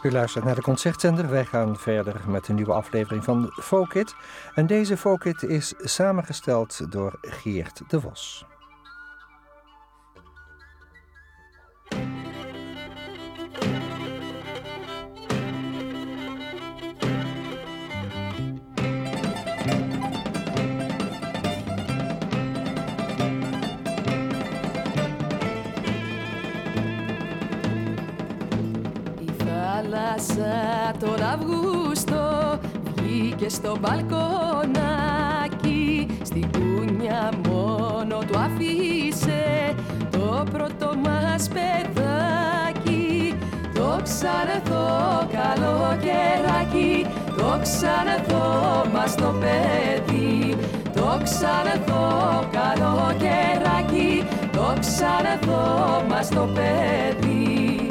U luistert naar de Concertzender. Wij gaan verder met een nieuwe aflevering van Folk-It. En deze Folk-It is samengesteld door Geert de Vos. Τον Αυγούστο βγήκε στο μπαλκονάκι, στην κούνια μόνο του αφήσε το πρώτο μας παιδάκι. Το ξαναρθώ καλοκαιράκι, το ξαναρθώ μας το παιδί. Το ξαναρθώ καλοκαιράκι, το ξαναρθώ μας το παιδί.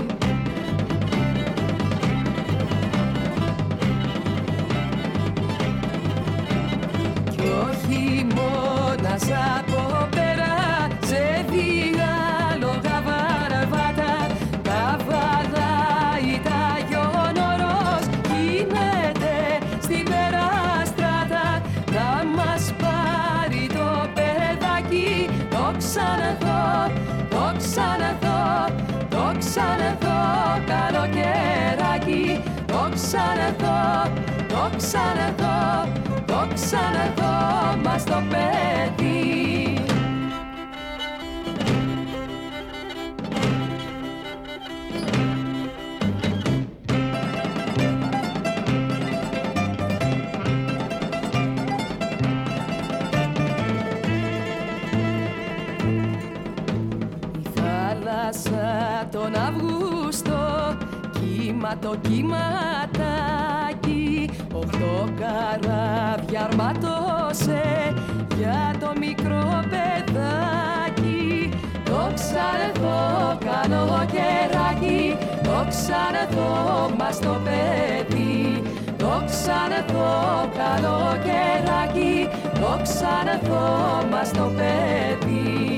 Χειμώνας από πέρα σε διάλογα βαρβάτα, τα βαλάει τα γιονορός, γίνεται στην περαστράτα. Να μας πάρει το παιδάκι, το ξαναρθώ, το ξαναρθώ, το ξαναρθώ καλοκαιράκι, το ξαναρθώ, το ξαναρθώ, το ξαναρθώ μας το παιδί. Η θάλασσα τον Αυγούστο κύμα το κύματάκι, 8 καράβια αρματώσε για το μικρό παιδάκι. Το ξαναρθώ καλοκαιράκι, το ξαναρθώ μας το παιδί. Το ξαναρθώ καλοκαιράκι, το ξαναρθώ μας το παιδί.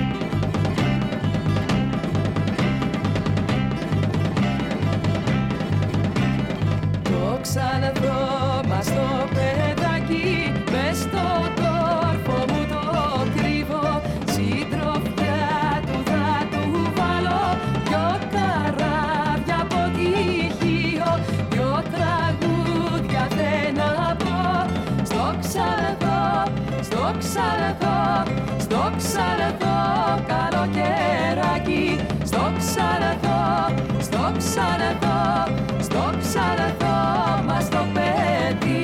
Το ξαναρθώ μας το παιδάκι, μες στο τόρφο μου το κρύβω. Συντροφιά του θα του βάλω, 2 καράβια από τυχείο, 2 τραγούδια δεν να πω. Στο ξαναρθώ, στο ξαναρθώ, στο ξαναρθώ καλοκαιράκι, στο ξαναρθώ, στο ξαναρθώ, στο ξαναρθώ μας το παιδί.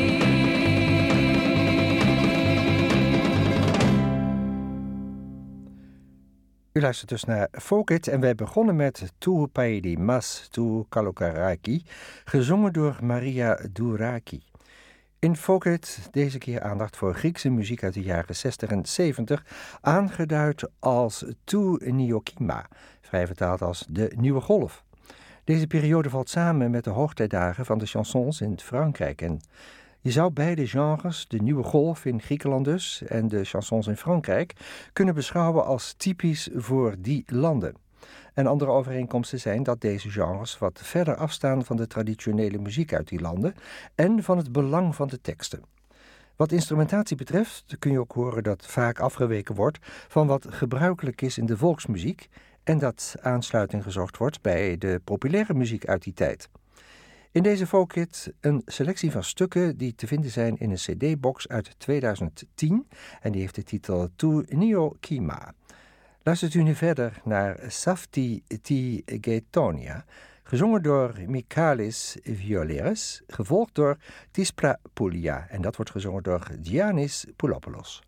U luistert dus naar Folk-It en wij begonnen met Tu Paidi Mas Tu Kalokiraki, gezongen door Maria Douraki. In Folk-It deze keer aandacht voor Griekse muziek uit de jaren 60 en 70, aangeduid als Tu Niokima, vrij vertaald als de Nieuwe Golf. Deze periode valt samen met de hoogtijdagen van de chansons in Frankrijk. En je zou beide genres, de Nieuwe Golf in Griekenland dus en de chansons in Frankrijk, kunnen beschouwen als typisch voor die landen. En andere overeenkomsten zijn dat deze genres wat verder afstaan van de traditionele muziek uit die landen en van het belang van de teksten. Wat instrumentatie betreft kun je ook horen dat vaak afgeweken wordt van wat gebruikelijk is in de volksmuziek en dat aansluiting gezocht wordt bij de populaire muziek uit die tijd. In deze Folk-It een selectie van stukken die te vinden zijn in een cd-box uit 2010 en die heeft de titel Tu Niokima. Luistert u nu verder naar Safti ti Getonia, gezongen door Michalis Violeris, gevolgd door Tispra Poulia en dat wordt gezongen door Giannis Poulopoulos.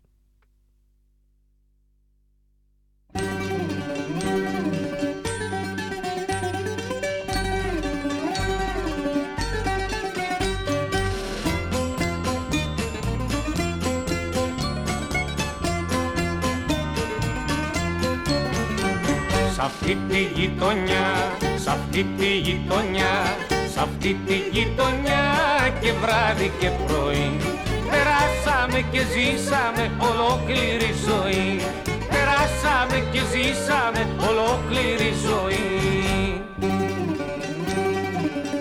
Σ' αυτή τη γειτονιά, σ' αυτή τη γειτονιά, σ' αυτή τη γειτονιά και βράδυ και πρωί περάσαμε και ζήσαμε ολόκληρη ζωή. Περάσαμε και ζήσαμε ολόκληρη ζωή.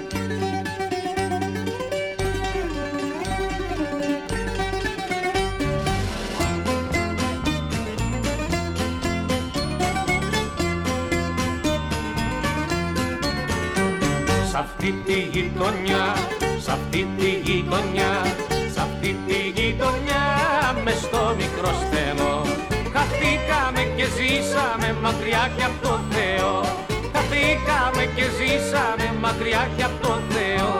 αυτή τη γειτονιά, σ' αυτή τη γειτονιά, σ' αυτή τη γειτονιά, μες στο μικρό στενό. Χαθήκαμε και ζήσαμε μακριά κι απ' το Θεό. Χαθήκαμε και ζήσαμε μακριά κι απ' το Θεό.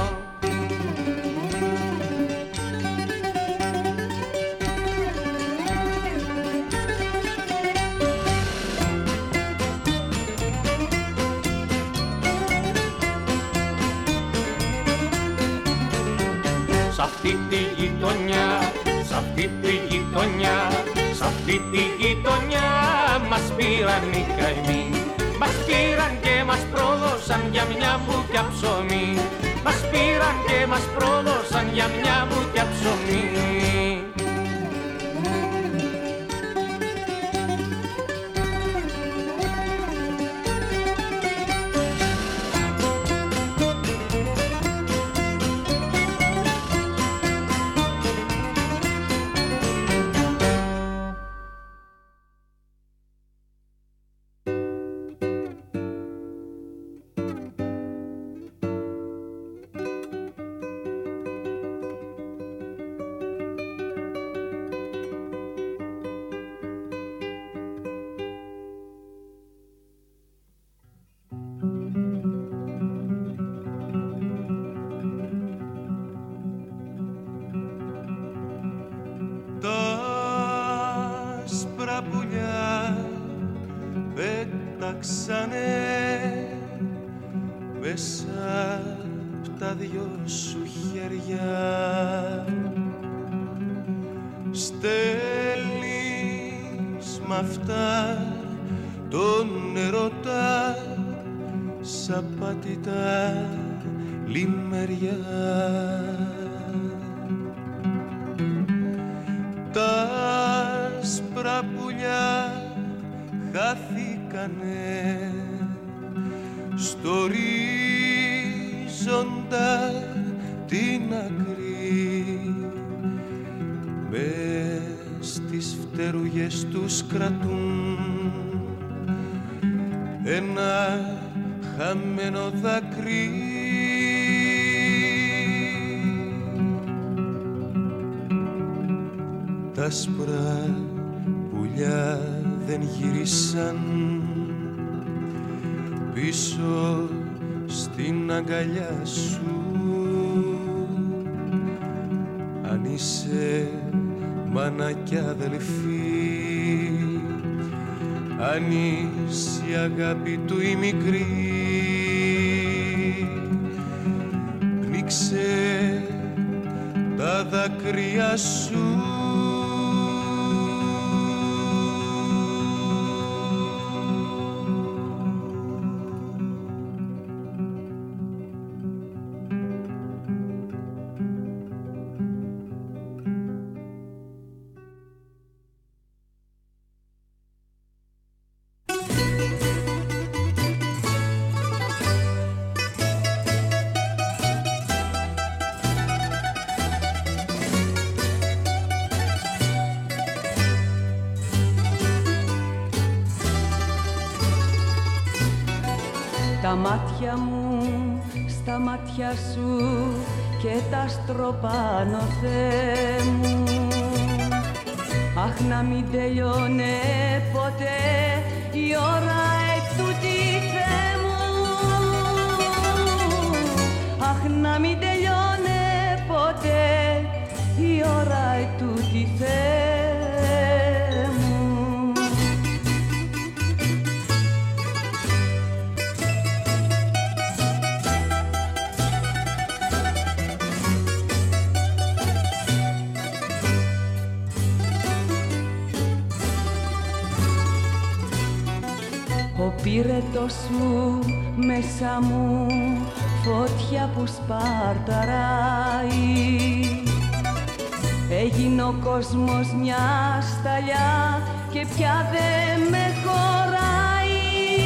Σ' αυτή τη γειτονιά, σ' αυτή τη γειτονιά, σ' αυτή τη γειτονιά μας πήραν οι καημοί. Μας πήραν και μας πρόδωσαν για μια μπουκιά ψωμί. Μας πήραν και μας πρόδωσαν για μια μπουκιά ψωμί. Μέσα απ' τα δυο σου χέρια στέλνεις μ' αυτά τον ερωτά σ' απάτητα λιμέρια. Τα άσπρα πουλιά χάθηκανε στο ορίζοντα την άκρη, μες στις φτερούγες τους κρατούν ένα χαμένο δάκρυ. Τα άσπρα πουλιά δεν γύρισαν πίσω στην αγκαλιά σου. Αν είσαι μάνα κι αδελφή, αν είσαι η αγάπη του η μικρή, πνίξε τα δάκρυα σου. Τα μάτια μου στα μάτια σου και τα στροπάνω, Θεέ μου. Αχ, να μην τελειώνε ποτέ η ώρα ετούτη, Θεέ μου. Αχ, να μην τελειώνε ποτέ η ώρα ετούτη, Θεέ μου. Ο πύρετος μου μέσα μου φωτιά που σπαρταράει. Έγινε ο κόσμος μια σταλιά και πια δεν με χωράει.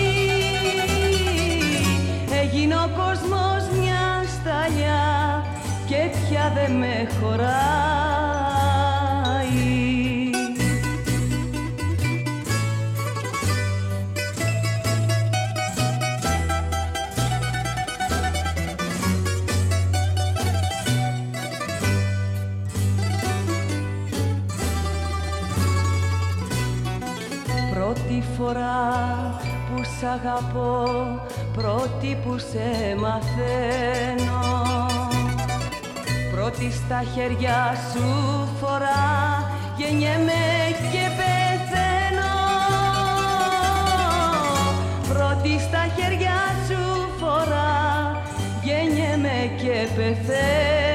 Έγινε ο κόσμος μια σταλιά και πια δεν με χωράει. φορά που σ' αγαπώ, πρώτη που σε μαθαίνω, πρώτη στα χέρια σου φορά, γεννιέμαι και πεθαίνω. Πρώτη στα χέρια σου φορά, γεννιέμαι και πεθαίνω.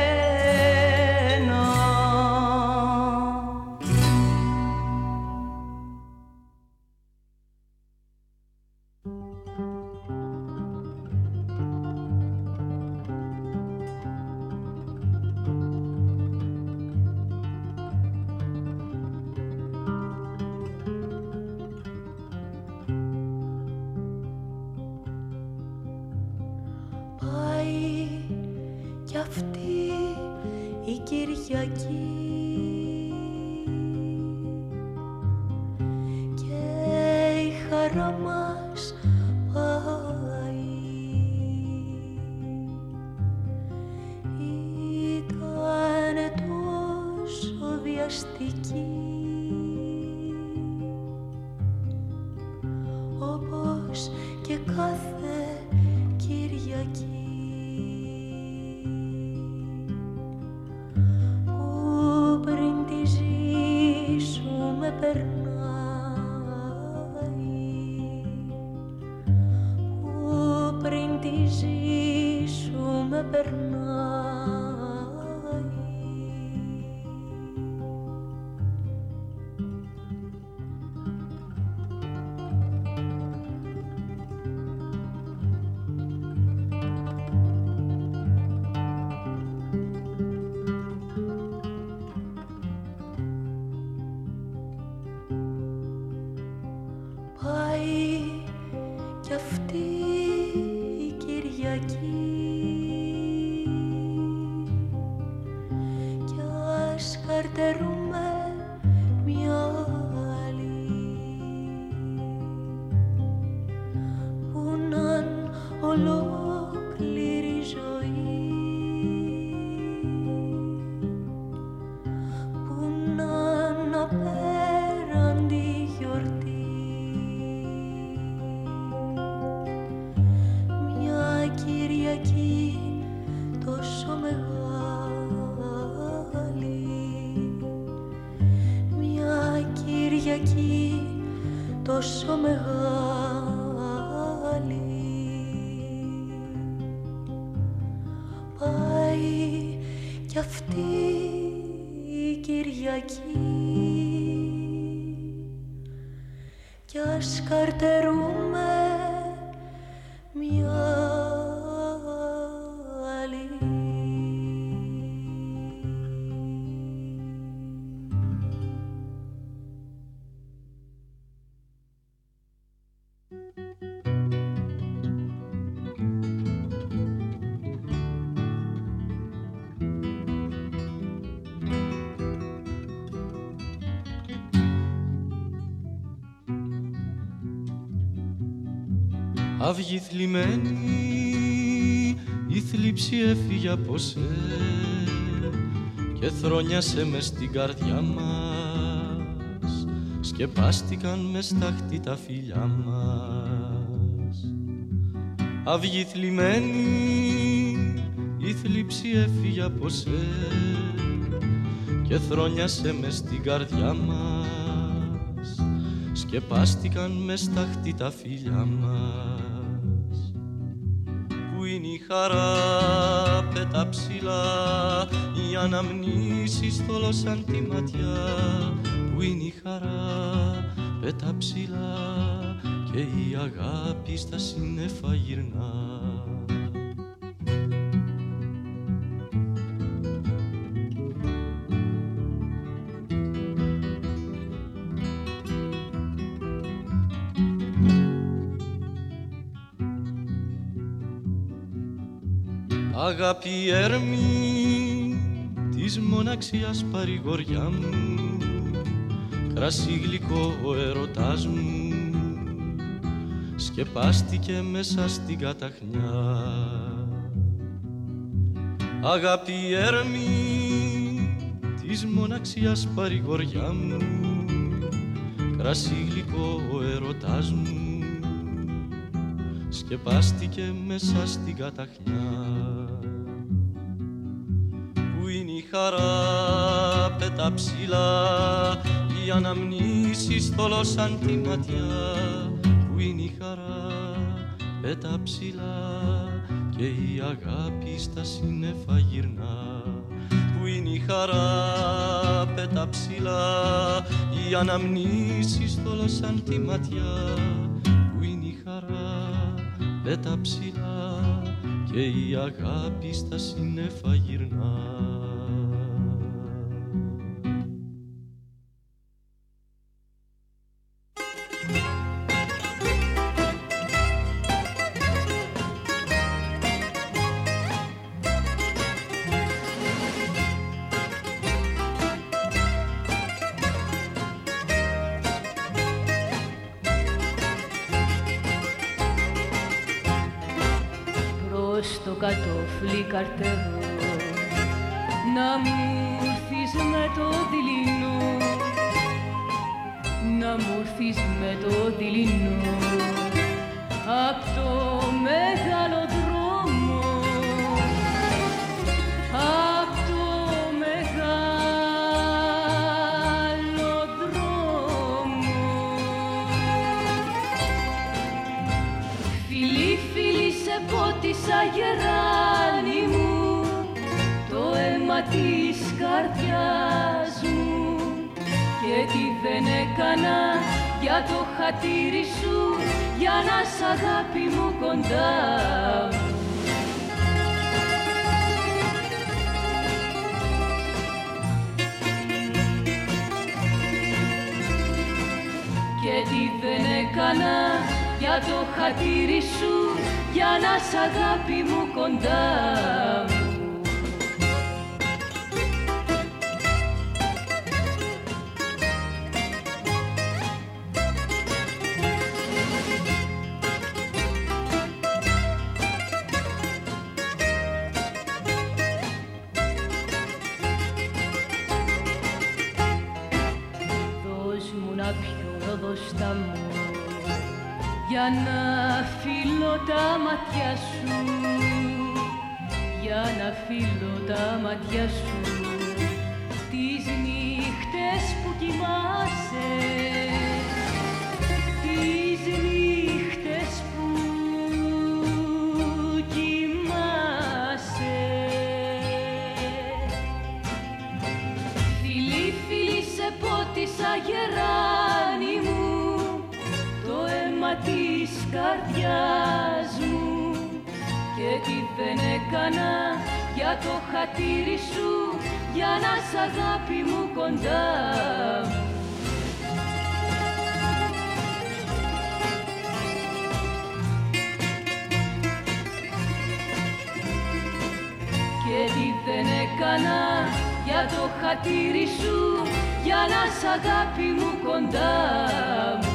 Αυγή θλιμμένη, η θλίψη έφυγε από σε και θρόνιασε μες στην καρδιά μας, σκεπάστηκαν μες στάχτη τα φιλιά μας. Αυγή θλιμμένη, η θλίψη έφυγε από σε και θρόνιασε μες στην καρδιά μας, σκεπάστηκαν μες στάχτη τα φιλιά μας. Πού είναι η χαρά, πέτα ψηλά, οι αναμνήσεις θολώσαν τη ματιά. Πού είναι η χαρά, πέτα ψηλά, και η αγάπη στα σύννεφα γυρνά. Αγάπη έρμη της μοναξιάς παρηγοριά μου, κρασί γλυκό ο ερωτάς μου, σκεπάστηκε μέσα στην καταχνιά. Αγάπη έρμη της μοναξιάς παρηγοριά μου, κρασί γλυκό ο έρωτάς μου σκεπάστηκε μέσα στην καταχνιά. Πού είναι η χαρά, πέτα ψηλά, οι αναμνήσεις θολώσαν τη ματιά. Πού είναι η χαρά, πέτα ψηλά, και η αγάπη στα σύννεφα γυρνά. Πού είναι η χαρά, πέτα ψηλά, οι αναμνήσεις θολώσαν τη ματιά. Πού είναι η χαρά, πέτα ψηλά, και η αγάπη στα σύννεφα γυρνά. Στο κατόφλι καρτερό να μου έρθεις με το δειλινό, να μου έρθεις με το δειλινό απ' το μεγάλο δρόμο, απ' το μεγάλο δρόμο. Φιλί, φιλί, σε πότισα γεράνι μου, το αίμα της καρδιάς μου, και τι δεν έκανα για το χατήρι σου, για να σ' αγάπη μου κοντά μου. Και τι δεν έκανα για το χατήρι σου, για να σ' αγάπη μου κοντά μου. Δώσ' μου να πιω ροδοστά μου, για να φιλώ τα μάτια σου, για να φιλώ τα μάτια σου, τις νύχτες που κοιμάσαι, τις νύχτες που κοιμάσαι. Φιλί, φιλί, σε πότισα γεράνι μου, το αίμα της καρδιάς μου, και τι δεν έκανα για το χατήρι σου, για να σ' αγάπη μου κοντά μου. Και τι δεν έκανα για το χατήρι σου, για να σ' αγάπη μου κοντά μου.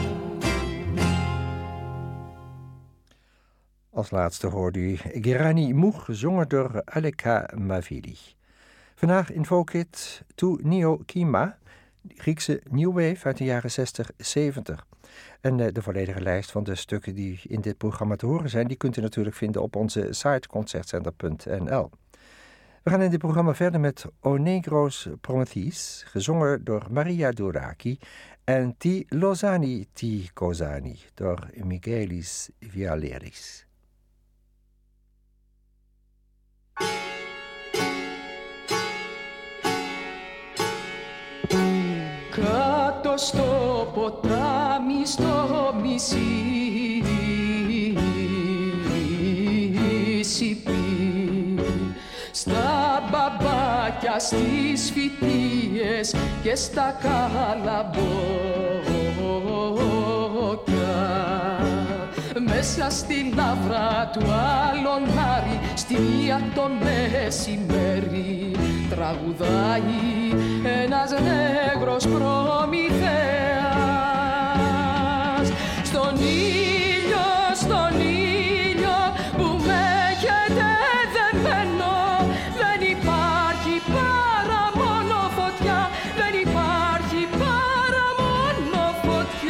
Als laatste hoorde u Gerani Moeg, gezongen door Aleka Mavili. Vandaag in Folkhit Tu Neo Kima, Griekse New Wave uit de jaren 60-70. En de volledige lijst van de stukken die in dit programma te horen zijn, die kunt u natuurlijk vinden op onze site concertcenter.nl. We gaan in dit programma verder met O Negros Prometheus, gezongen door Maria Douraki, en Ti Lozani Ti Kozani door Michaelis Vialeris. Κάτω στο ποτάμι, στο Μισσισιπί, στα μπαμπάκια, στις φυτίες και στα καλαμπόκια, μέσα στη λαύρα του Αλωνάρη, στη μία το μεσημέρι, τραγουδάει ένας νέγρος Προμηθέας. Στον ήλιο που με έχετε δεμένο, δεν υπάρχει παρά μόνο φωτιά, δεν υπάρχει παρά μόνο φωτιά.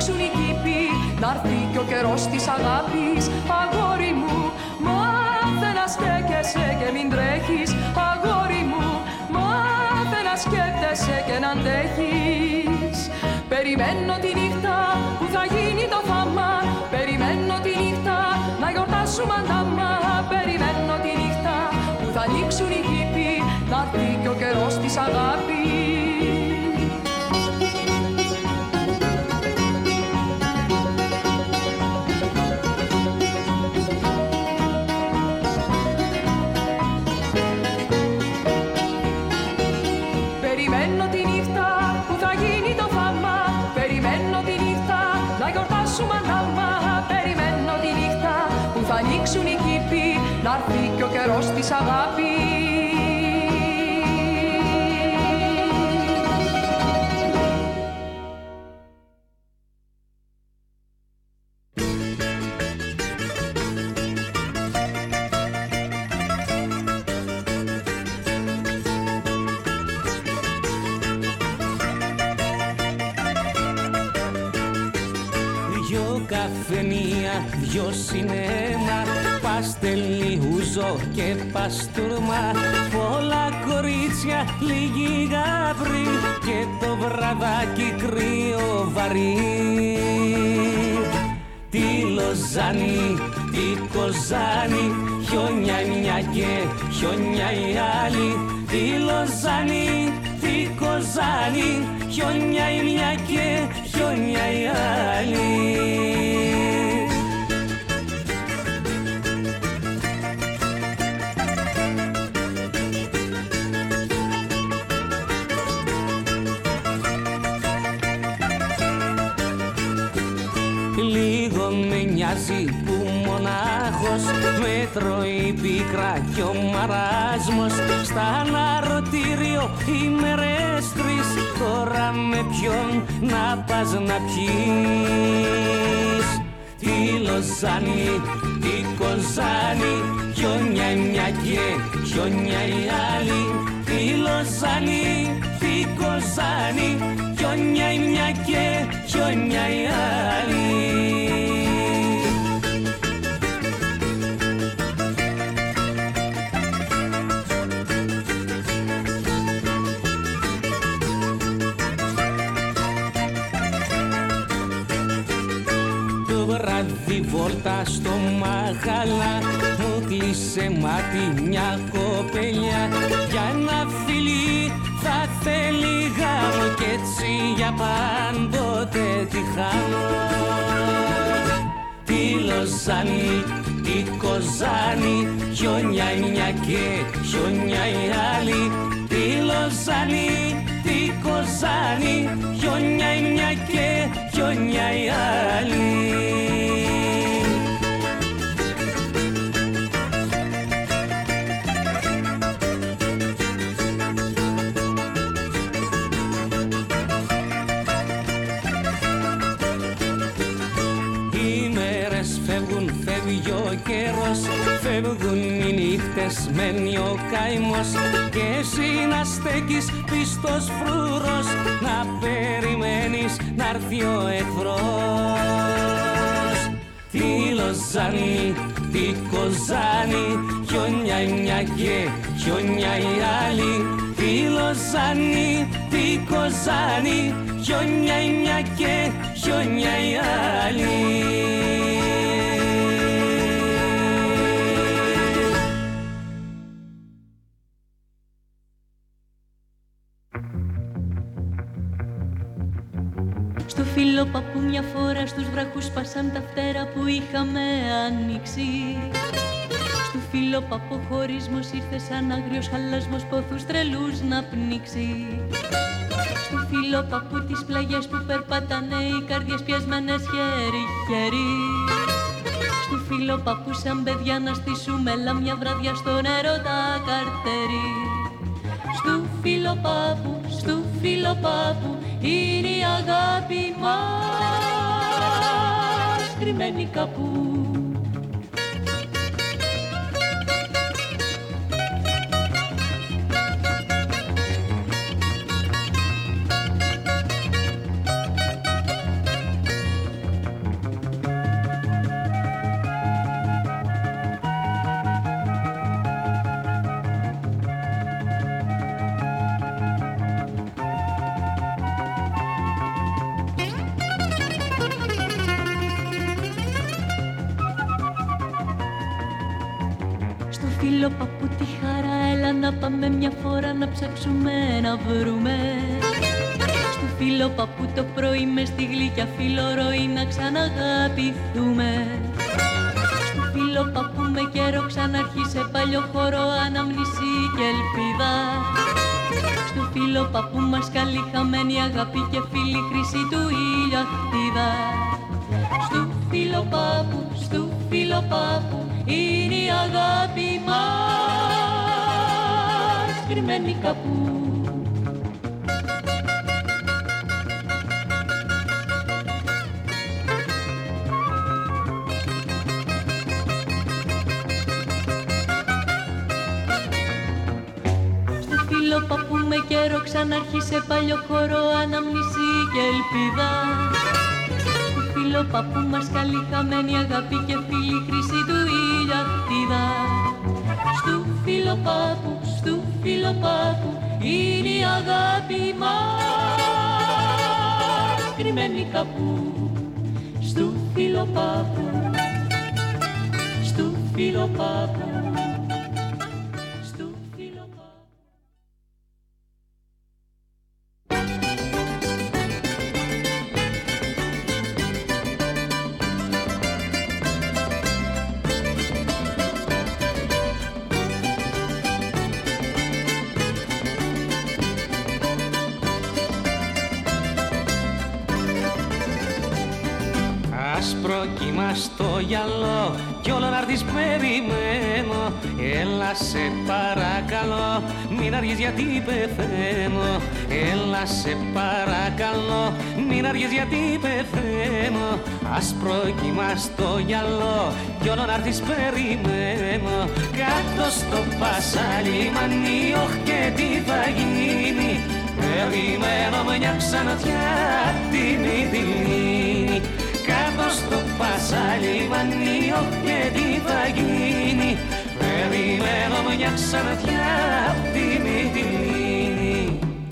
ανοίξουν οι κήποι, να'ρθεί κι ο καιρός της αγάπης. Αγόρι μου, μάθε να στέκεσαι και μην τρέχεις. Αγόρι μου, μάθε να σκέφτεσαι και να αντέχεις. Περιμένω τη νύχτα που θα γίνει το θάμα. Περιμένω τη νύχτα να γιορτάσουμε αντάμα. Περιμένω τη νύχτα που θα ανοίξουν οι κήποι, να'ρθεί κι ο καιρός της αγάπης. Περιμένω τη νύχτα που θα γίνει το θάμα. Περιμένω τη νύχτα να γιορτάσουμε αντάμα. Περιμένω τη νύχτα που θα ανοίξουν οι κήποι, να'ρθεί κι ο καιρός της αγάπης. Καφενεία, δυο σινέμα, παστελιούζο και παστούρμα. Πολλά κορίτσια, λίγοι γάβροι και το βραδάκι κρύο βαρύ. Τη Λοζάνη, τη Κοζάνη, χιόνια μια και χιόνια η άλλη. Τη Λοζάνη, τη Κοζάνη, χιόνια η μια και χιόνια η άλλη. Λίγο με νοιάζει που μονάχος με τρώει πίκρα κι ο μαράσμος. Στα αναρωτήριο οι μέρες τρεις, τώρα με ποιον να πας να πιείς. Τη Λοζάνη, τη Κοζάνη, χιόνια μια και χιόνια η άλλη. Τη Λοζάνη, τη Κοζάνη, χιόνια μια και χιόνια η άλλη. Βράδυ βόλτα στο Μαχαλά, μου κλείσε μάτι μια κοπελιά. Για ένα φιλί θα θέλει γάμο κι έτσι για πάντοτε τη χάνω. Τη Λοζάνη, τη Κοζάνη, χιόνια μια και χιόνια η άλλη. Τη Λοζάνη, τη Κοζάνη, χιόνια μια και χιόνια η άλλη. Φεύγει ο καιρός, φεύγουν οι νύχτες, μένει ο καημός. Και εσύ να στέκεις πιστός φρούρος, να περιμένεις να'ρθεί ο εχθρός. Τη Λοζάνη, τη Κοζάνη, χιόνια μια και χιόνια η άλλη. Τη Λοζάνη, τη Κοζάνη, χιόνια μια και χιόνια η άλλη. Στο φίλο παππού μια φορά στους βράχους σπάσαν τα φτερά που είχαμε ανοίξει. Στου φίλο παππού χωρισμός ήρθε σαν άγριος χαλασμός, πόθους τρελούς να πνίξει. Στου φίλο παππού τις πλαγιές που περπάτανε οι καρδιές πιασμένες χέρι-χέρι. Στου φίλο παππού σαν παιδιά να στήσουμε λάμια βράδια στο νερό τα καρτέρι. Στου φίλο παππού είναι η αγάπη μας κρυμμένη κάπου. φίλο παππού τη χαρά, έλα να πάμε μια φορά να ψάξουμε να βρούμε. Στου φίλο παππού το πρωί μες στη γλυκιά φιλορροή να ξαναγαπηθούμε. Στου φίλο παππού με καιρό ξαναρχίσε παλιό χώρο, αναμνησή και ελπίδα. Στου φίλο παππού μας καλή χαμένη αγάπη και φίλη χρυσή του ήλια χτίδα. Στου φίλο παππού είναι η αγάπη μας κρυμμένη κάπου. Στου φίλο παππού με καιρό ξανάρχισε παλιό χώρο, αναμνησή και ελπίδα. Φίλο παππού μας καλή χαμένη αγάπη και φίλη χρυσή του ήλια χτίδα. Στου φίλο παππού είναι η αγάπη μας κρυμμένη κάπου. Στου φίλο παππού, στου φίλο παππού. Άσπρο κύμα στο γυαλό κι όλο να έρθεις περιμένω. Έλα σε παρακαλώ, μην αργείς γιατί πεθαίνω. Έλα σε παρακαλώ, μην αργείς γιατί πεθαίνω. Άσπρο κύμα στο γυαλό κι όλο να έρθεις περιμένω. Κάτω στο πασαλιμάνι, όχ και τι θα γίνει. Περιμένω μια ξανθιά την Μυτιλήνη. Κάτω στο πασαλιμάνι, όχ και τι θα γίνει. Περιμένω μια ξανθιά τη Μυτιλήνη.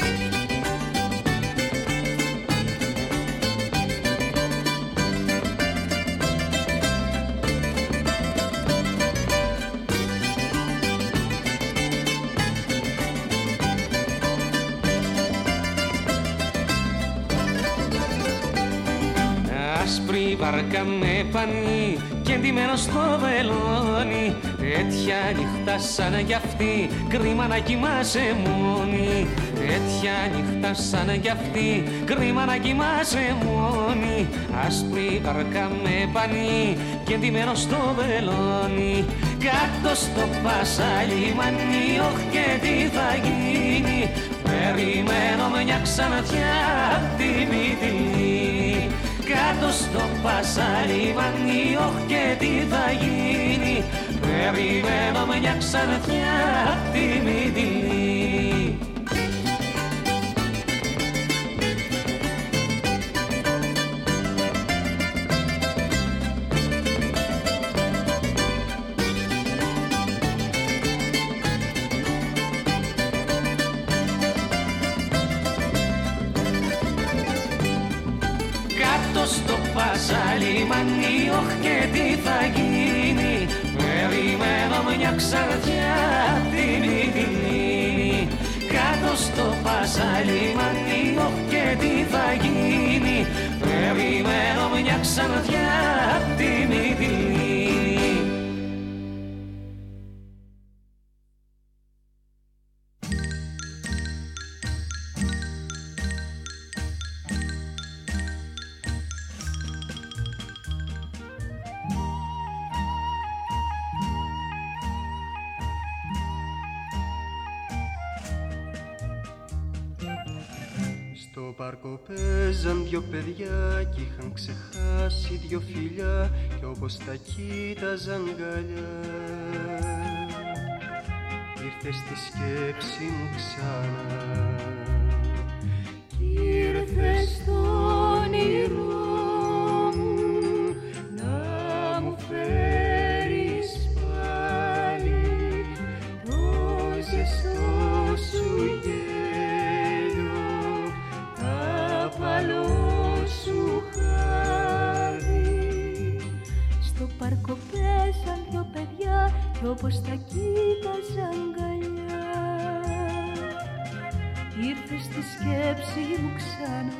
Άσπρη βάρκα με πανί και εντυμένο στο βελόνι. Τέτοια νύχτα σαν κι αυτή, κρίμα να κοιμάσαι μόνη. Τέτοια νύχτα σαν κι αυτή, κρίμα να κοιμάσαι μόνη. Άσπρη βάρκα με πανί και εντυμένο στο βελόνι. Κάτω στο πασαλιμάνι, όχ και τι θα γίνει. Περιμένω μια ξανθιά τη Μυτιλήνη. Κάτω στο πασαλιμάνι, όχ και τι θα γίνει. Περιμένω μια ξανθιά τη Μυτιλήνη. Στο πασαλιμάνι, όχ και τι θα γίνει. Περιμένω μια ξανθιά τη Μυτιλήνη. Κάτω στο πασαλιμάνι, όχ και τι θα γίνει. Περιμένω μια ξανθιά τη Μυτιλήνη. Στο πάρκο παίζαν δυο παιδιά κι είχαν ξεχάσει δυο φιλιά κι όπως τα κοίταζαν γαλιά ήρθε στη σκέψη μου ξανά κι ήρθε στο όνειρό μου να μου φέρεις πάλι το ζεστό σου γέλιο, τα παλό σου χάδι. Στο πάρκο πέσαν δυο παιδιά κι όπως τα κοίτα ήρθε στη σκέψη μου ξανά.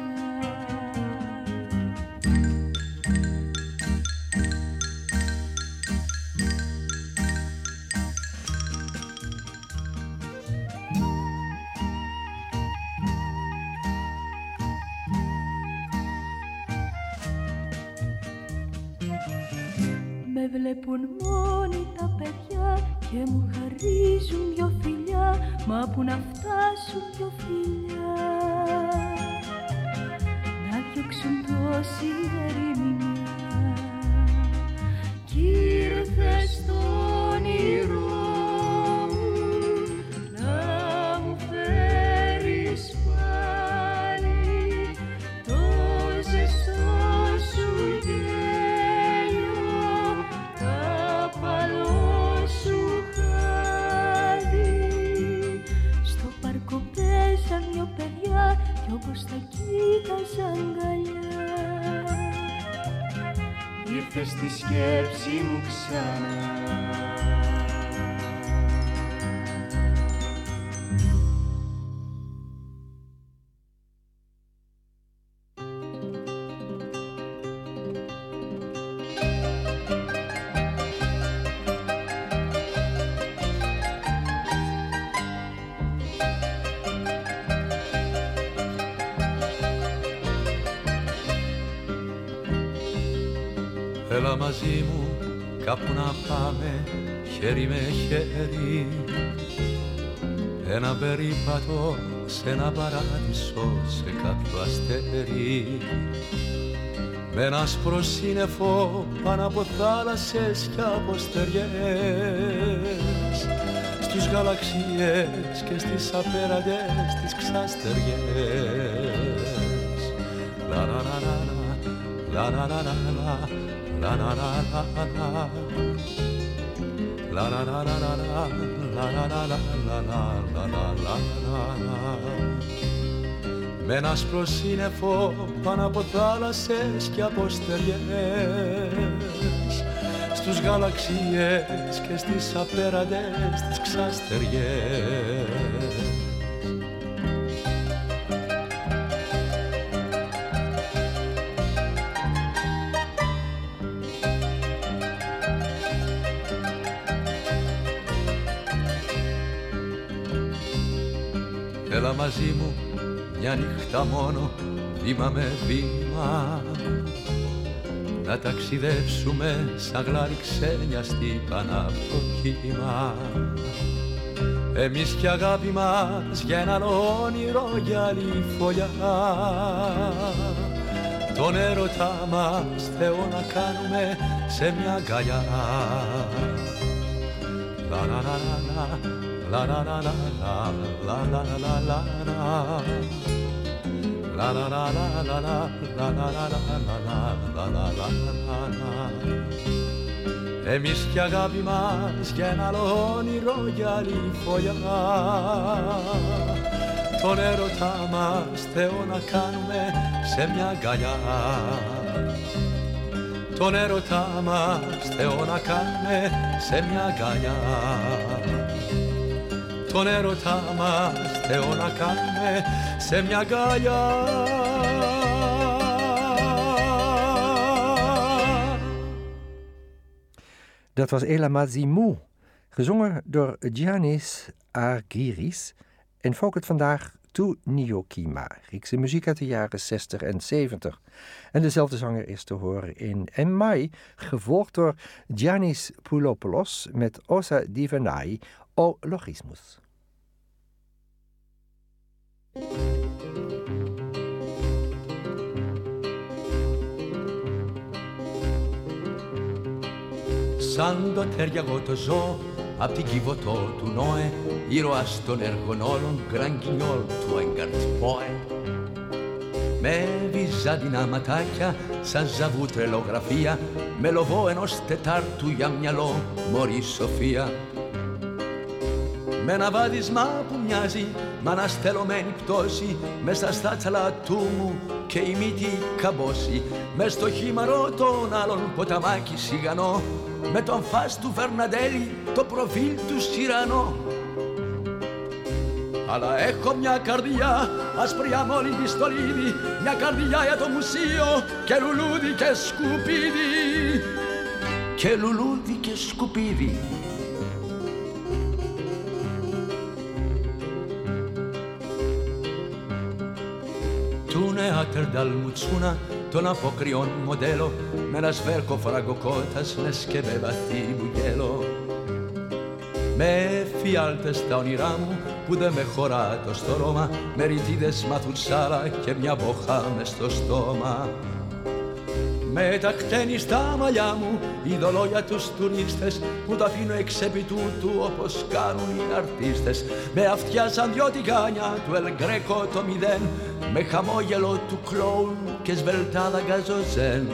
Με βλέπουν μόνοι τα παιδιά και μου χαρίζουν δυο φιλιά, μα που να φτάσουν δυο φιλιά να διώξουν τόση ερημιά. Κι ήρθες στο όνειρό μου να μου φέρεις πάλι το ζεστό σου γέλιο, τα παλό σου χάδι. Στο πάρκο παίζαν δυο παιδιά κι όπως τα κοίταζαν αγκαλιά, ήρθε στη σκέψη μου ξανά. Έλα μαζί μου κάπου να πάμε χέρι με χέρι, ένα περίπατο σε ένα παράδεισο, σε κάποιο αστέρι, με ένα άσπρο σύννεφο πάνω από θάλασσες και από στεριές, στους γαλαξίες και στις απέραντες τις ξαστεριές. Λα λα λα λα λα λα λα La la la la la la la la la la la la la la la la. Με ένα άσπρο σύννεφο πάνω από θάλασσες και από στεριές, στους γαλαξίες και στις απέραντες τις ξαστεριές. Έλα μαζί μου μια νύχτα μόνο, βήμα με βήμα, να ταξιδέψουμε σαν γλάρι ξένια στη Παναυποκύμα. Εμείς και αγάπη μας για έναν όνειρο για άλλη φωλιά, τον έρωτά μας Θεό να κάνουμε σε μια αγκαλιά. Λα λα λα λα la la la la la la la la la la la la la la la la la la la. Εμείς κι αγάπη μας για ένα άλλο όνειρο για άλλη φωλιά, τον έρωτά μας Θεό να κάνουμε σε μια αγκαλιά, τον έρωτά μας Θεό να κάνουμε σε μια αγκαλιά, τον έρωτά μας Θεό να κάνουμε σε μια αγκαλιά. Dat was Ela Mazzi Mou, gezongen door Giannis Argyris en Folk het vandaag Tu Niokima, Griekse muziek uit de jaren 60 en 70. En dezelfde zanger is te horen in En Mai, gevolgd door Giannis Poulopoulos met Ossa Divanai o Logismus. Σαν το τέριαγο το ζώο απ' την Κιβωτό του Νόε, ήρωας των έργων όλων, γκρανγκινιόλ του Έγκαρτ Πόε. Με βυζάντινα ματάκια σαν ζαβού τρελογραφία, με λοβό ενός τετάρτου για μυαλό μωρή Σοφία. Με ένα βάδισμα που μοιάζει μ' αναστελωμένη πτώση, μέσα στα τσαλατού μου και η μύτη καμπόση, μες στο χήμαρο των άλλων ποταμάκι σιγανό, με τον φας του Φερναντέλη το προφίλ του Σιρανό. Αλλά έχω μια καρδιά ασπριά μόλι τη στολίδι, μια καρδιά για το μουσείο και λουλούδι και σκουπίδι. Και λουλούδι και σκουπίδι. Τούνε άτερνταλ μουτσούνα των αποκριών μοντέλο, με ένα σβέρκο φραγκοκότας λες και με βαθύ μπουγέλο. Με φιάλτες τα όνειρά μου που δεν με χωρά το στρώμα, με ρητίδες μαθουτσάρα και μια μποχά μες στο στόμα. Με τα χτένει στα μαλλιά μου είδωλο για τους τουρίστες που τα αφήνω εξ επί τούτου όπως κάνουν οι αρτίστες. Με αυτιά σαν δυο τηγάνια του Ελγκρέκο το μηδέν, με χαμόγελο του κλόουν και σβελτάδα γκαζοζέν.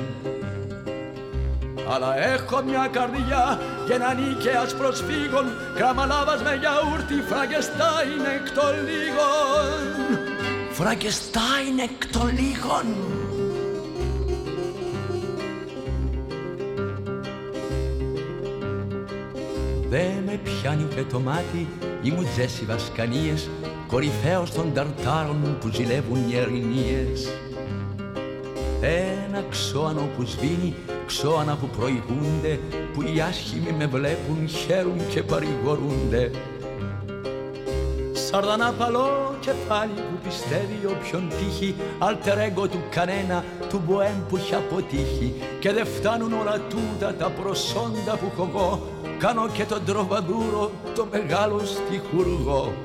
Αλλά έχω μια καρδιά και έναν Ίκαιας προσφύγων, κραμαλάβας με γιαούρτι, Φραγκεστάιν εκ των λίγων. Φραγκεστάιν εκ των λίγων. Δε με πιάνει ούτε το μάτι οι μουτζές οι βασκανίες, κορυφαίος των ταρτάρων που ζηλεύουν οι ερηνίες. Ένα ξώανο που σβήνει, ξώανα που προηγούνται, που οι άσχημοι με βλέπουν, χαίρουν και παρηγορούνται. Σαρδανάπαλο κεφάλι που πιστεύει όποιον τύχει, alter ego του κανένα, του μποέμ που έχει αποτύχει. Και δεν φτάνουν όλα τούτα τα προσόντα που έχω εγώ, κάνω και τον τροβαδούρο, το μεγάλο στιχουργό.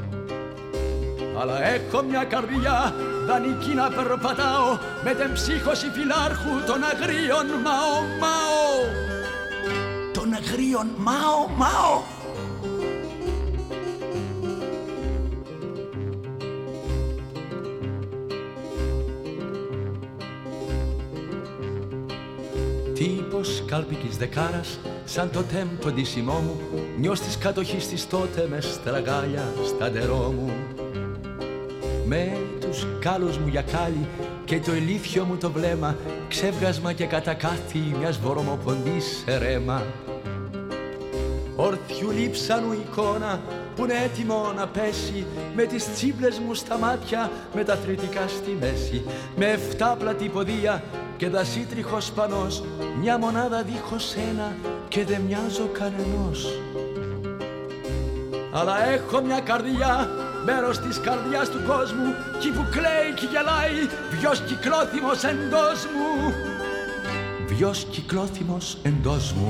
Αλλά έχω μια καρδιά δανεική να περπατάω, με την ψύχωση φιλάρχου των αγρίων Μαο Μαο. Των αγρίων Μαο Μαο. Τύπος κάλπικης δεκάρας, σαν το τέμ το ντύσιμό μου, νιός της κατοχής της τότε με στραγάλια στα ντερό μου. Με τους κάλους μου για κάλλη και το ηλίθιο μου το βλέμμα, ξέβγασμα και κατακάθι μιας βορομοποντής σε ρέμα. Ορθιού λείψανου εικόνα που είναι έτοιμο να πέσει, με τις τσίμπλες μου στα μάτια, με τα θρητικά στη μέση. Με 7 πλατή ποδία και δασίτριχος πανός, μια μονάδα δίχως ένα και δεν μοιάζω κανενός. Αλλά έχω μια καρδιά, μέρος της καρδιάς του κόσμου, κι που κλαίει κι γελάει, βιος κυκλώθυμος εντός μου. Βιος κυκλώθυμος εντός μου.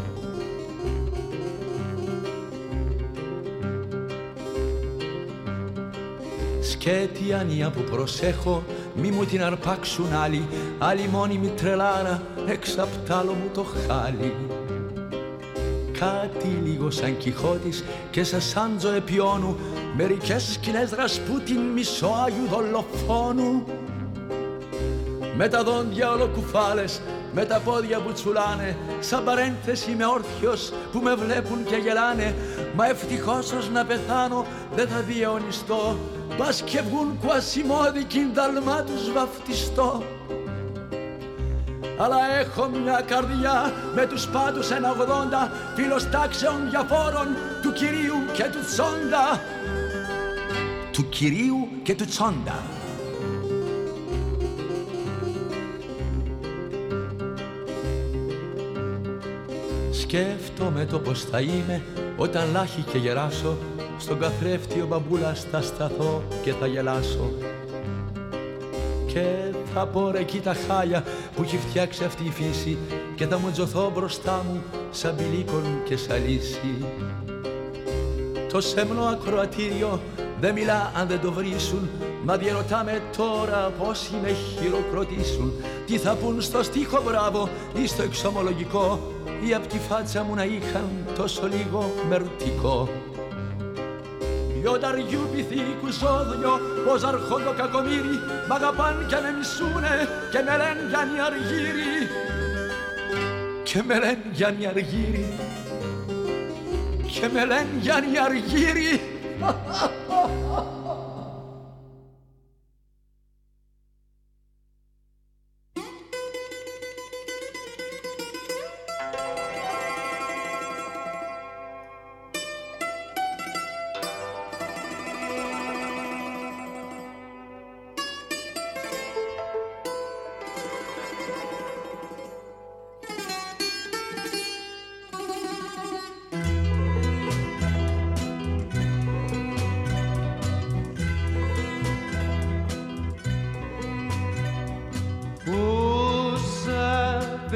Σκέτη ανία που προσέχω, μη μου την αρπάξουν άλλοι, άλλη μόνιμη τρελάρα, έξω απ' τ' άλλο μου το χάλι. Κάτι λίγο σαν Κιχώτης και σαν Σάντζο Επιώνου, μερικές σκηνές Ρασπούτιν μισοάγιου δολοφόνου. Με τα δόντια ολοκουφάλες, με τα πόδια που τσουλάνε, σαν παρένθεση είμαι όρθιος που με βλέπουν και γελάνε. Μα ευτυχώς ως να πεθάνω δεν θα διαιωνιστώ, μπας και βγουν κουασιμόδικοι δαλμά τους βαφτιστώ. Αλλά έχω μια καρδιά με τους πάντους 1,80, φίλος τάξεων διαφόρων, του κυρίου και του τσόντα. Του κυρίου και του τσόντα. Σκέφτομαι το πως θα είμαι όταν λάχει και γεράσω, στον καθρέφτη ο μπαμπούλας θα σταθώ και θα γελάσω. Και θα πω ρε εκεί τα χάλια που έχει φτιάξει αυτή η φύση, και θα μου τζωθώ μπροστά μου σαν πηλίκον και σαλίσι. Το σέμνο ακροατήριο δεν μιλά αν δεν το βρίσουν, μα διερωτάμε τώρα πόσοι με χειροκροτήσουν. Τι θα πουν στο στίχο μπράβο ή στο εξομολογικό, ή απ' τη φάτσα μου να είχαν τόσο λίγο μερτικό. Δυο ταριού πυθίκου σώδιο, πως αρχόντο κακομύρι, μ' αγαπάν και με μισούνε και με λένε Γιάννη Αργύρι. Και με λένε Γιάννη Αργύρι. Και με λένε Γιάννη Αργύρι.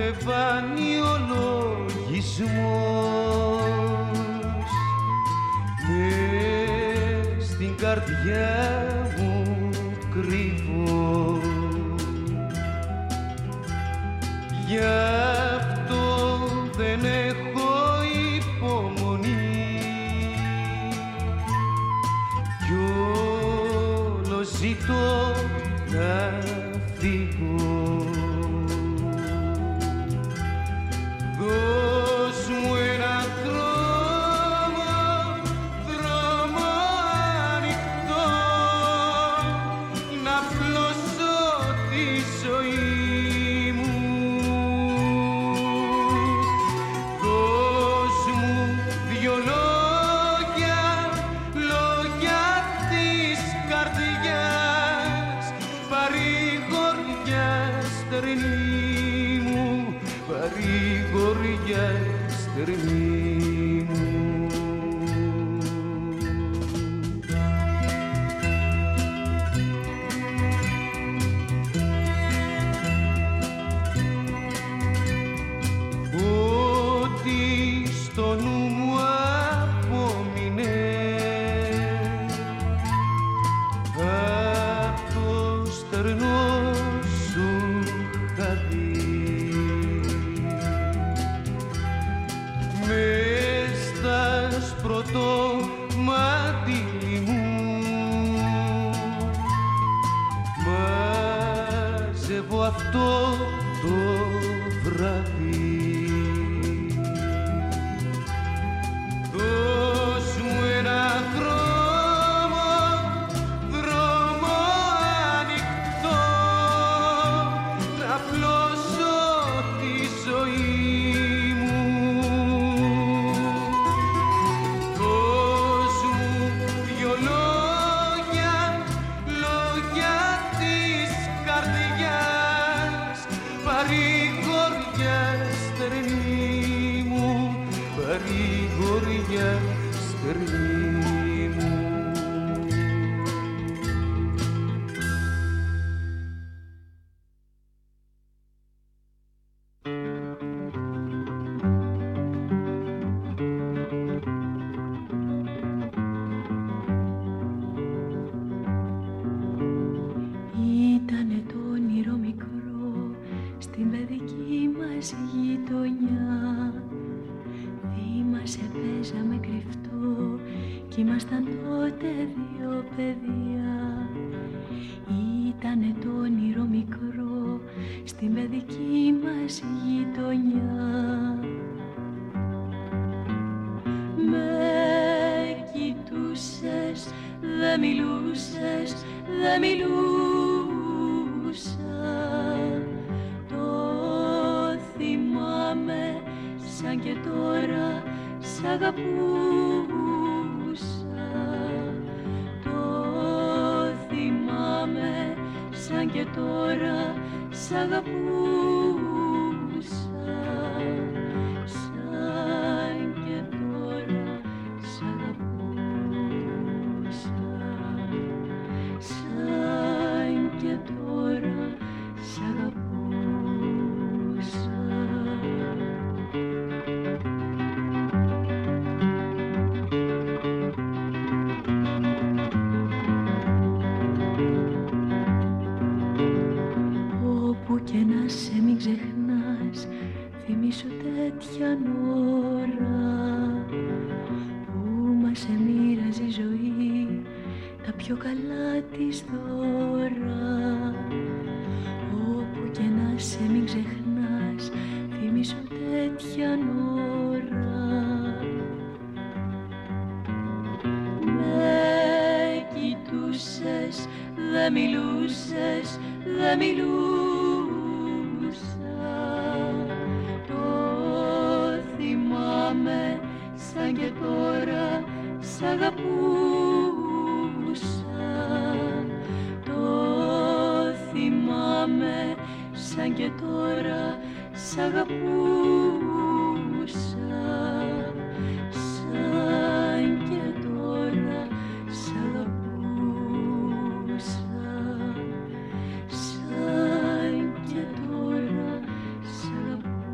ρεβάνει ο λογισμός μες στην καρδιά μου κρύβω. Γι' αυτό δεν έχω υπομονή κι όλο ζητώ να φύγω. Δώσ' μου ένα δρόμο ανοιχτό να πλώσω τη ζωή μου. Δώσ' μου δυο λόγια, λόγια της καρδιάς, παρηγοριά στερνή μου, παρηγοριά στερνή μου. Ό,τι στο νου μου απόμεινε απ' το στερνό σου χαδί, μες στα σπρωτό μάτι μου μαζεύω αυτό το βράδυ. Δώσ' μου ένα δρόμο ανοιχτό να πλώσω τη ζωή μου. Δώσ' μου δυο λόγια, λόγια της καρδιάς, παρηγοριά στερνή μου, παρηγοριά στερνή μου. Ήτανε το όνειρο μικρό στην παιδική μας γειτονιά. Θυμάσαι παίζαμε κρυφτό κι ήμασταν τότε δυο παιδιά. Ήτανε το όνειρο μικρό στην παιδική μας γειτονιά. Με κοιτούσες, δε μιλούσες, δε μιλούσα. Το θυμάμαι σαν και τώρα σ' αγαπούσα. Το θυμάμαι σαν και τώρα σ' αγαπούσα. Σαν και τώρα σ' αγαπούσα. Σαν και τώρα σ' αγαπούσα. Όπου και να σε μην ξεχνάς, θυμήσου τέτοια ώρα που μας εμοίραζε η ζωή τα πιο καλά της δώρα. Όπου και να σε μην ξεχνάς, θυμήσου τέτοια ώρα. Με κοιτούσες, δε μιλούσες, δε μιλούσα. Το θυμάμαι σαν και τώρα σ' αγαπούσα. Το θυμάμαι σαν και τώρα σ' αγαπούσα. Σαν και τώρα σ' αγαπούσα. Σαν και τώρα σ' αγαπούσα.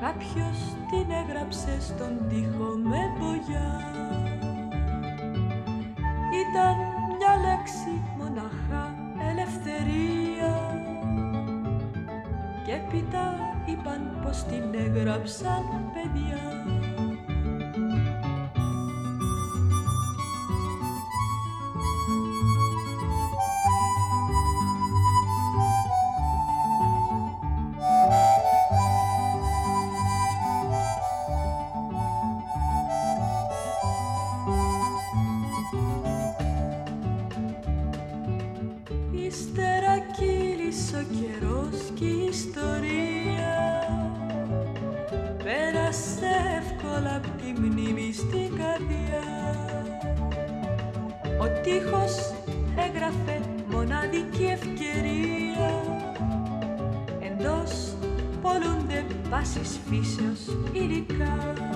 κάποιος την έγραψε στον τοίχο με μπογιά. Ήταν μια λέξη μοναχά, ελευθερία, και έπειτα είπαν πως την έγραψαν παιδιά. Πάσης φύσεως υλικά.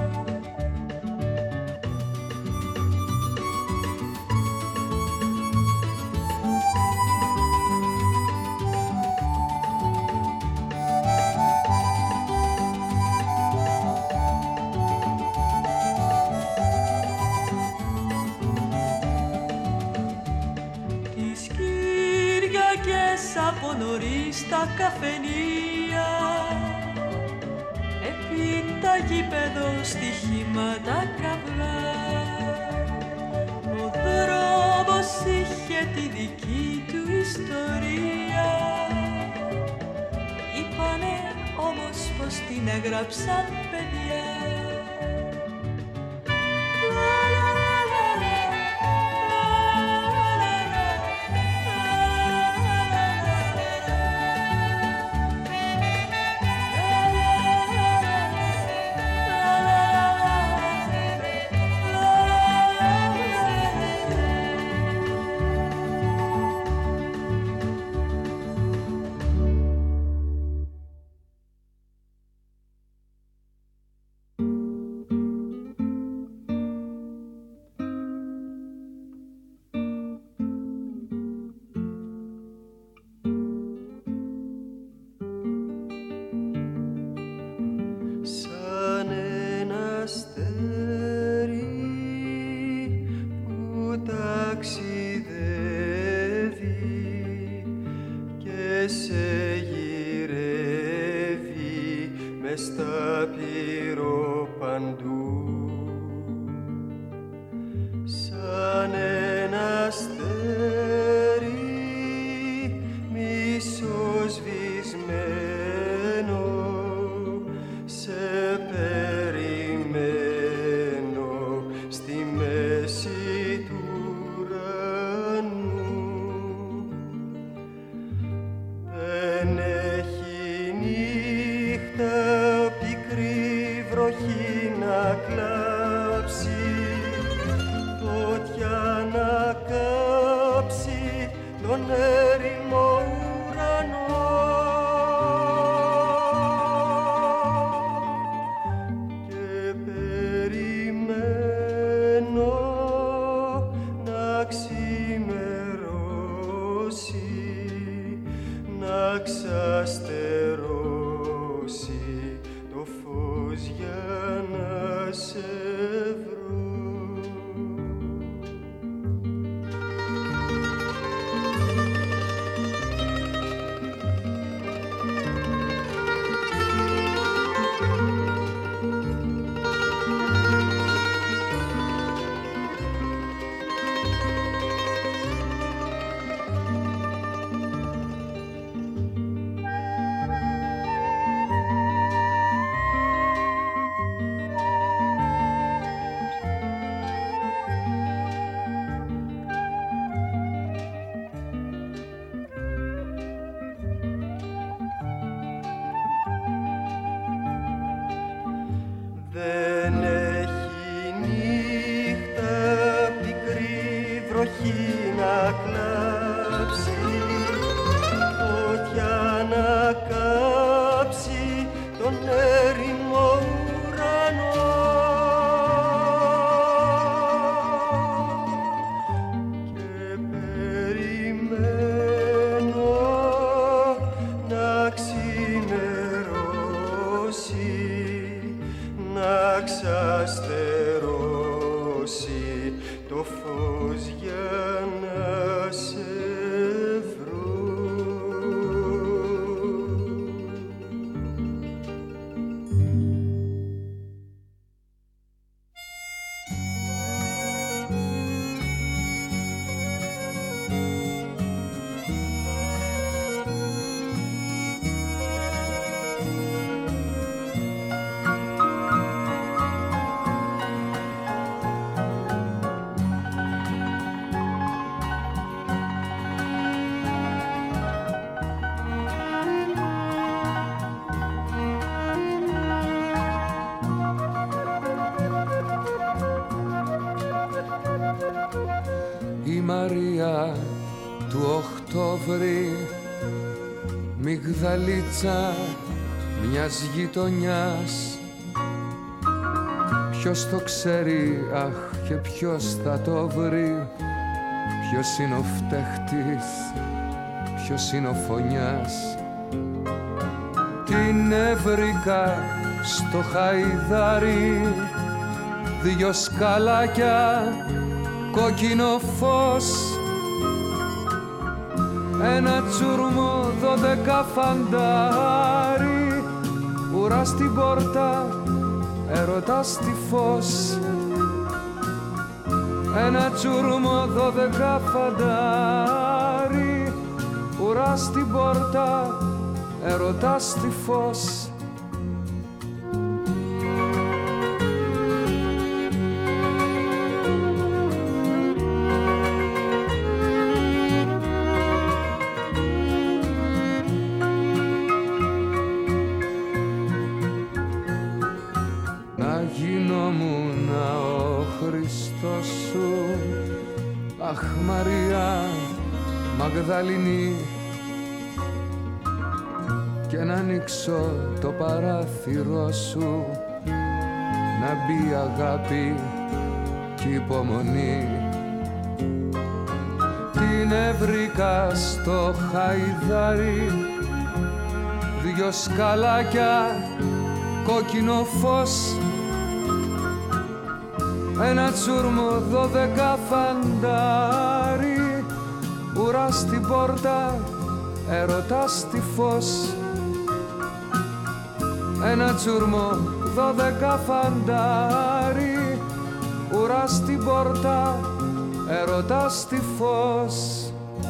Τις Κυριακές από νωρίς τα καφενεία, τα γήπεδο στοιχήματα καυγά. Ο δρόμος είχε τη δική του ιστορία. Είπανε όμως πως την έγραψαν παιδιά. ξαστερώσει το φως για να σε ξαστερώσει το φως για να σε βρω. Μαρία του Οκτώβρη, μυγδαλίτσα μιας γειτονιάς. Ποιος το ξέρει, αχ, και ποιος θα το βρει, ποιος είναι ο φταίχτης, ποιος είναι ο φωνιάς. Την έβρικα στο Χαϊδάρι, δυο σκαλάκια, κόκκινο φως, ένα τσουρμό 12 φαντάρι, ουρά στην πόρτα, έρωτα στη φως. Ένα τσουρμό 12 φαντάρι, ουρά στην πόρτα, έρωτα στη φως. Αχ, Μαρία Μαγδαληνή, και να ανοίξω το παράθυρο σου, να μπει αγάπη κι υπομονή. Την έβρικα στο Χαϊδάρι, δυο σκαλάκια, κόκκινο φως, ένα τσουρμό 12 φαντάρι, ουρά στην πόρτα, έρωτα στη φως. Ένα τσουρμό 12 φαντάρι, ουρά στην πόρτα, έρωτα στη φως.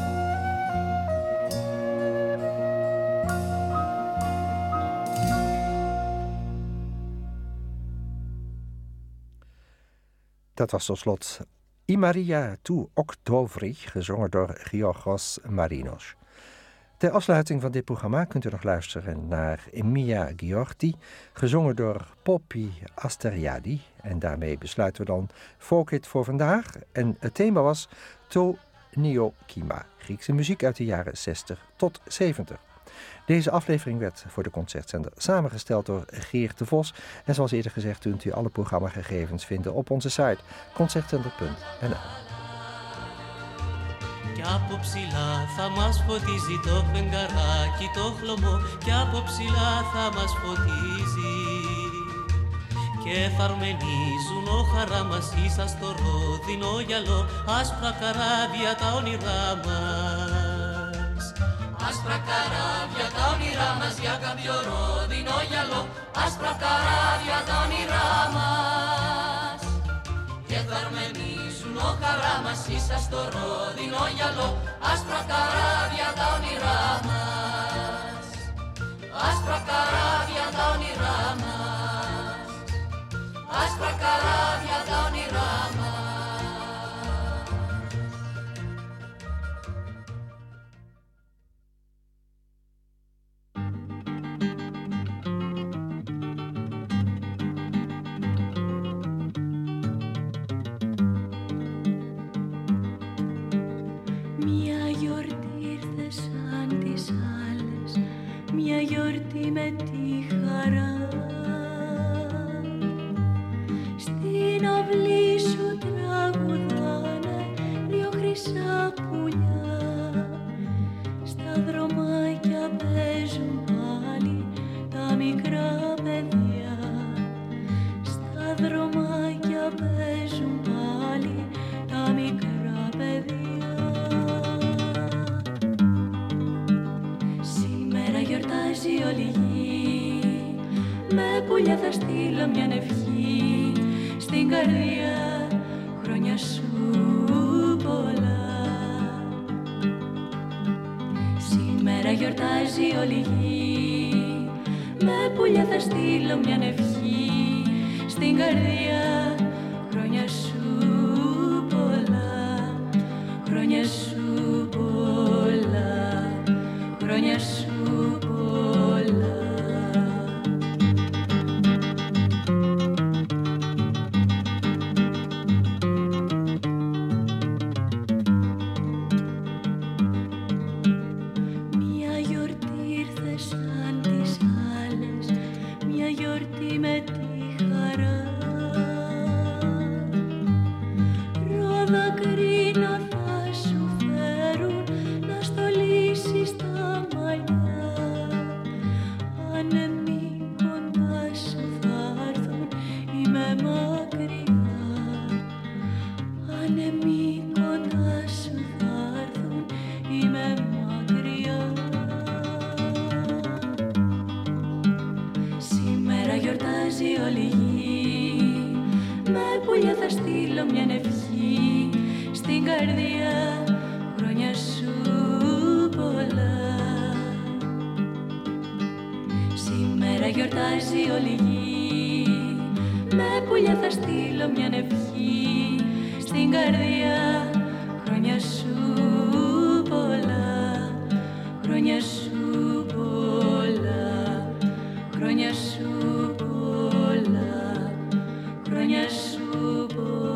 Dat was tot slot I Maria tu Oktobri, gezongen door Giorgos Marinos. Ter afsluiting van dit programma kunt u nog luisteren naar Mia Giorgi, gezongen door Poppy Asteriadi. En daarmee besluiten we dan Folkit voor vandaag. En het thema was To Neokima, Griekse muziek uit de jaren 60 tot 70. Deze aflevering werd voor de Concertzender samengesteld door Geert de Vos. En zoals eerder gezegd kunt u alle programmagegevens vinden op onze site concertzender.nl. Κι από ψηλά θα μας φωτίζει το φεγγαράκι το χλωμό, κι από ψηλά θα μας φωτίζει. Και θα αρμενίζουν ο χαρά μας ίσα στο ρόδινο γυαλό, άσπρα καράβια τα όνειρά μας. Άσπρα καράβια τα όνειρά μας για κάποιο ρόδινο γυαλό, άσπρα καράβια τα όνειρά μας. Και θα αρμενίζουν ο χαρά μας ίσα στο ρόδινο γυαλό, άσπρα καράβια τα όνειρά μας. Άσπρα καράβια τα όνειρά μας. Άσπρα καράβια τα όνειρά μας. Μια γιορτή με τη χαρά, στην αυλή σου τραγουδάνε δυο χρυσά πουλιά, στα δρομάκια παίζουν πάλι τα μικρά παιδιά, στα στείλω μια ευχή στην καρδιά, χρόνια σου πολλά. Σήμερα γιορτάζει όλη η γη, με πουλιά θα στείλω μια ευχή στην καρδιά, χρόνια σου πολλά, χρόνια σου πολλά, χρόνια σου πολλά. Μια γιορτή ήρθε σαν τις άλλες, μια γιορτή με τη χαρά. Ροδακρίνα θα σου φέρουν να στολίσεις τα μαλλιά. Άνεμοι κοντά σου θα έρθουν, είμαι μακριά. Άνεμοι κοντά σου θα έρθουν, είμαι μακριά. Σήμερα γιορτάζει όλη η γη, με πουλιά θα στείλω μια ευχή στην καρδιά, χρόνια σου πολλά. Σήμερα γιορτάζει όλη η γη, με πουλιά θα στείλω μια ευχή στην καρδιά, χρόνια σου πολλά, χρόνια σου πολλά, χρόνια σου πολλά, χρόνια σου πολλά.